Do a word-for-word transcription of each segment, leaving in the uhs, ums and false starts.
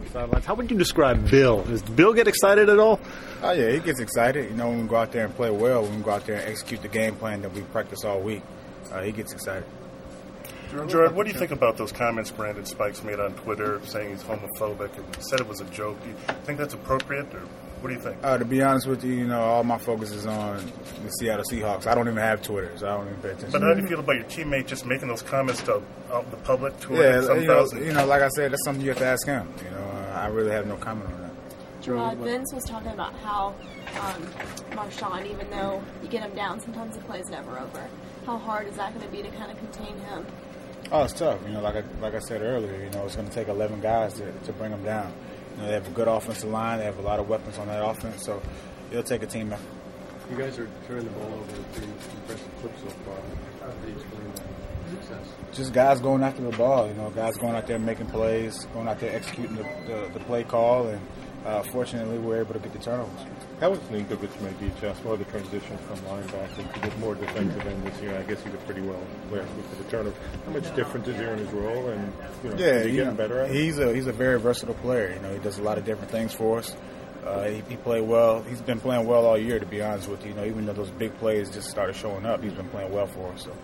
the sidelines. How would you describe Bill? Does Bill get excited at all? Oh, yeah, he gets excited. You know, when we go out there and play well, when we go out there and execute the game plan that we practice all week, uh, he gets excited. Jordan, what do you think about those comments Brandon Spikes made on Twitter saying he's homophobic and said it was a joke? Do you think that's appropriate, or what do you think? Uh, to be honest with you, you know, all my focus is on the Seattle Seahawks. I don't even have Twitter, so I don't even pay attention. But how do you feel about your teammate just making those comments to out the public? To yeah, some you know, thousand? you know, like I said, that's something you have to ask him. You know, uh, I really have no comment on that. Uh, Vince was talking about how um, Marshawn, even though you get him down, sometimes the play's never over. How hard is that going to be to kind of contain him? Oh, it's tough. You know, like I, like I said earlier, you know, it's going to take eleven guys to, to bring them down. You know, they have a good offensive line. They have a lot of weapons on that offense, so it'll take a team effort. You guys are turning the ball over at pretty impressive clip so far. How do you explain that success? Just guys going after the ball. You know, guys going out there making plays, going out there executing the, the, the play call, and uh, fortunately, we're able to get the turnovers. How was Ninkovich made the adjustment or the transition from linebacker to get more defensive end this year? I guess he did pretty well last week for the turnover. How much different is there in his role? And you know, yeah, is he getting know, better at it? He's a he's a very versatile player. You know, he does a lot of different things for us. Uh, he, he played well. He's been playing well all year, to be honest with you. You know, even though those big plays just started showing up, he's been playing well for us. So.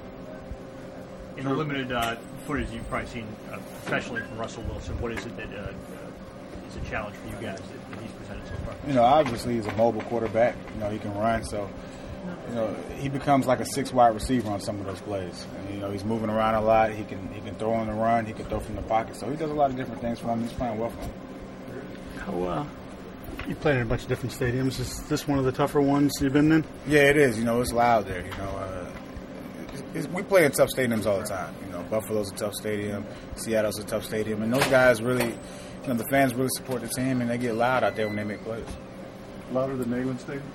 In the limited uh, footage you've probably seen, uh, especially from Russell Wilson, what is it that uh, is a challenge for you guys that, that he's presented so far? You know, obviously he's a mobile quarterback. You know, he can run, so you know he becomes like a six wide receiver on some of those plays. And, you know, he's moving around a lot. He can he can throw on the run. He can throw from the pocket. So he does a lot of different things for him. He's playing well for him. How, uh, you played in a bunch of different stadiums. Is this one of the tougher ones you've been in? Yeah, it is. You know, it's loud there. You know, uh, it's, it's, we play in tough stadiums all the time. You know, Buffalo's a tough stadium. Seattle's a tough stadium, and those guys really, you know, the fans really support the team, and they get loud out there when they make plays. Louder than Neyland Stadium?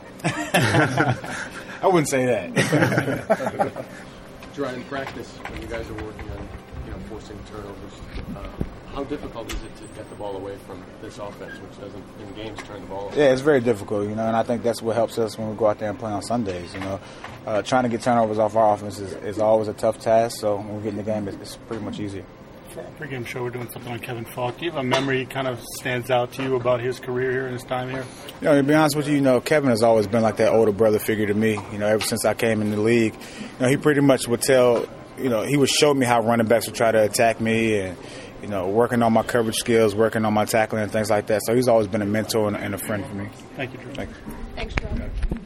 I wouldn't say that. Dry in practice, when you guys are working on, you know, forcing turnovers, uh, how difficult is it to get the ball away from this offense, which doesn't, in games, turn the ball over? Yeah, it's very difficult, you know, and I think that's what helps us when we go out there and play on Sundays, you know. Uh, trying to get turnovers off our offense is, is always a tough task, so when we get in the game, it's, it's pretty much easier. For our pregame show, we're doing something on Kevin Falk. Do you have a memory that kind of stands out to you about his career here and his time here? You know, to be honest with you, you know, Kevin has always been like that older brother figure to me. You know, ever since I came in the league, you know, he pretty much would tell, you know, he would show me how running backs would try to attack me and, you know, working on my coverage skills, working on my tackling and things like that. So he's always been a mentor and, and a friend for me. Thank you, Drew. Thank you. Thanks, Drew.